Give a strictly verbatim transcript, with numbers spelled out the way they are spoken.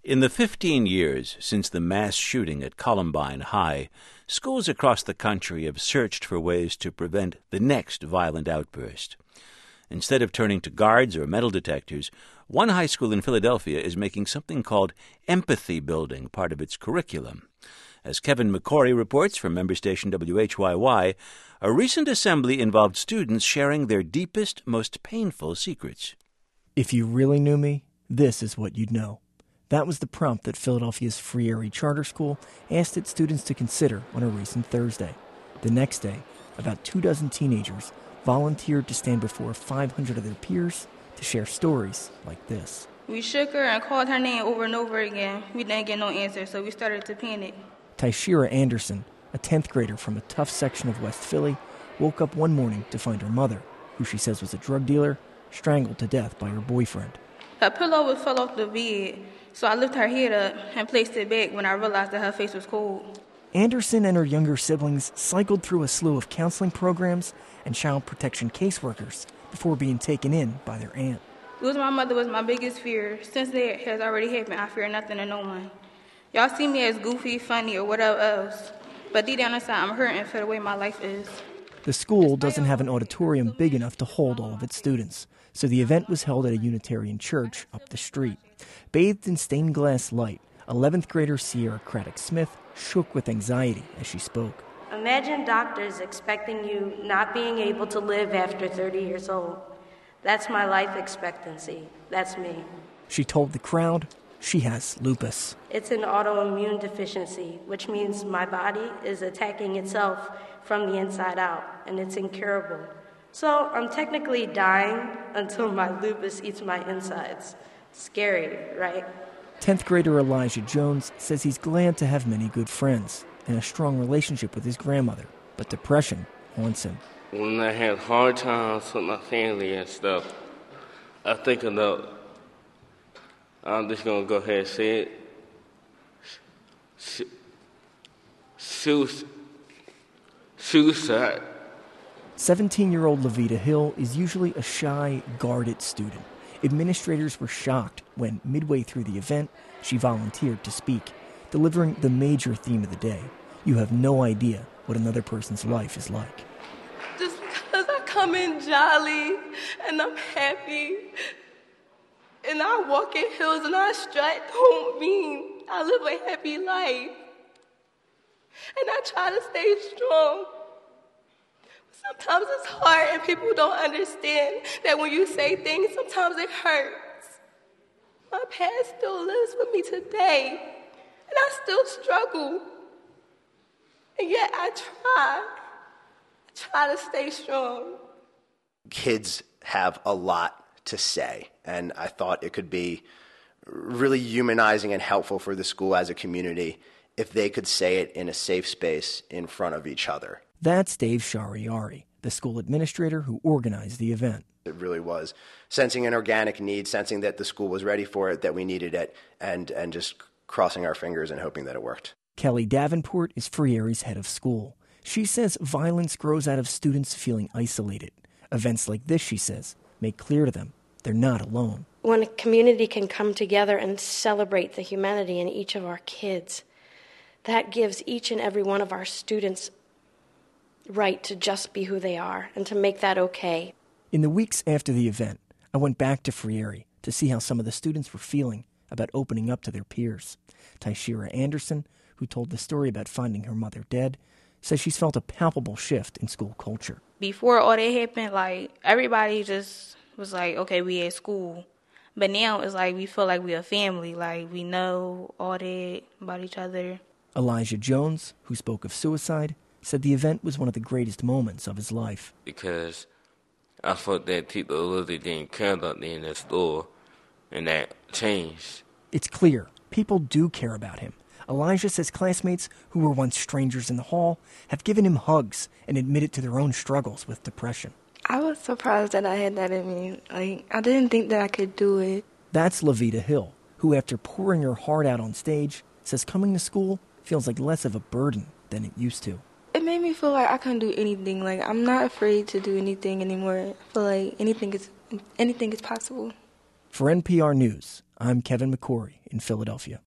In the fifteen years since the mass shooting at Columbine High, schools across the country have searched for ways to prevent the next violent outburst. Instead of turning to guards or metal detectors, one high school in Philadelphia is making something called empathy building part of its curriculum. As Kevin McCory reports from member station W H Y Y, a recent assembly involved students sharing their deepest, most painful secrets. If you really knew me, this is what you'd know. That was the prompt that Philadelphia's Freire Charter School asked its students to consider on a recent Thursday. The next day, about two dozen teenagers volunteered to stand before five hundred of their peers to share stories like this. We shook her and called her name over and over again. We didn't get no answer, so we started to panic. Tyshira Anderson, a tenth grader from a tough section of West Philly, woke up one morning to find her mother, who she says was a drug dealer, strangled to death by her boyfriend. Her pillow fell off the bed, so I lifted her head up and placed it back when I realized that her face was cold. Anderson and her younger siblings cycled through a slew of counseling programs and child protection caseworkers before being taken in by their aunt. Losing my mother was my biggest fear. Since that has already happened, I fear nothing and no one. Y'all see me as goofy, funny, or whatever else, but deep down inside, I'm hurting for the way my life is. The school doesn't have an auditorium big enough to hold all of its students, so the event was held at a Unitarian church up the street. Bathed in stained glass light, eleventh grader Sierra Craddock Smith shook with anxiety as she spoke. Imagine doctors expecting you not being able to live after thirty years old. That's my life expectancy. That's me. She told the crowd she has lupus. It's an autoimmune deficiency, which means my body is attacking itself from the inside out, and it's incurable. So I'm technically dying until my lupus eats my insides. Scary, right? tenth grader Elijah Jones says he's glad to have many good friends and a strong relationship with his grandmother, but depression haunts him. When I had hard times with my family and stuff, I think about, I'm just going to go ahead and say it, suicide. seventeen-year-old Levita Hill is usually a shy, guarded student. Administrators were shocked when, midway through the event, she volunteered to speak, delivering the major theme of the day. You have no idea what another person's life is like. Just because I come in jolly and I'm happy and I walk in hills and I strut don't mean I live a happy life. And I try to stay strong. Sometimes it's hard and people don't understand that when you say things, sometimes it hurts. My past still lives with me today, and I still struggle. And yet I try. I try to stay strong. Kids have a lot to say, and I thought it could be really humanizing and helpful for the school as a community if they could say it in a safe space in front of each other. That's Dave Shariari, the school administrator who organized the event. It really was sensing an organic need, sensing that the school was ready for it, that we needed it, and, and just crossing our fingers and hoping that it worked. Kelly Davenport is Freire's head of school. She says violence grows out of students feeling isolated. Events like this, she says, make clear to them they're not alone. When a community can come together and celebrate the humanity in each of our kids, that gives each and every one of our students right to just be who they are and to make that okay. In the weeks after the event, I went back to Freire to see how some of the students were feeling about opening up to their peers. Tyshira Anderson, who told the story about finding her mother dead, says she's felt a palpable shift in school culture. Before all that happened, like, everybody just was like, okay, we at school. But now it's like we feel like we're a family, like we know all that about each other. Elijah Jones, who spoke of suicide, said the event was one of the greatest moments of his life. Because I thought that people really didn't care about me in the store, and that changed. It's clear people do care about him. Elijah says classmates who were once strangers in the hall have given him hugs and admitted to their own struggles with depression. I was surprised that I had that in me. Like, I didn't think that I could do it. That's Levita Hill, who after pouring her heart out on stage, says coming to school feels like less of a burden than it used to. It made me feel like I couldn't do anything. Like, I'm not afraid to do anything anymore. I feel like anything is anything is possible. For N P R News, I'm Kevin McCory in Philadelphia.